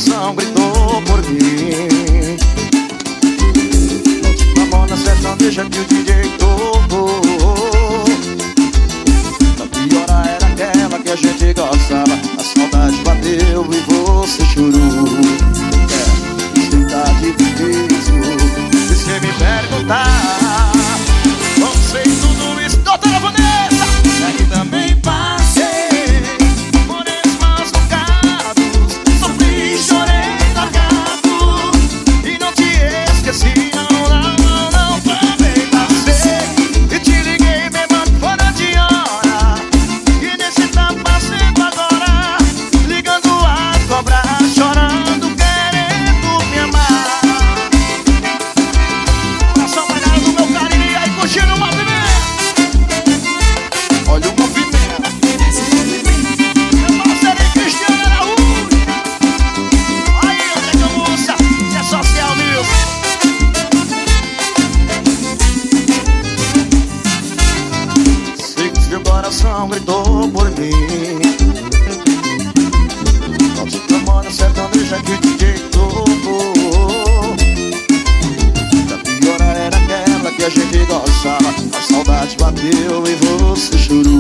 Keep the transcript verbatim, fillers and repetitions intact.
coração gritou por mim. A moda sertaneja que o D J tocou. A pior era aquela que a gente gostava. A saudade bateu e você chorou. É, isso tá difícil. E se me perguntar, não sei tudo isso. Doutora Vanessa, é que também passei por esses maus bocados. Sofri, chorei, largado e não te esqueci. Não, não, não, não, também passei. E te liguei mesmo fora de hora. E nesse tá passando agora, ligando a cobrar, chorando, querendo me amar. Coração malhado do meu carinho e aí curtindo o movimento. Olha o movimento. Meu parceiro Cristiano Araújo. Aí, André Camussa, isso é social music. Sei que seu coração gritou por mim. Nossa moda sertaneja que o D J tocou. A pior era aquela que a gente gostava. A saudade bateu e você chorou.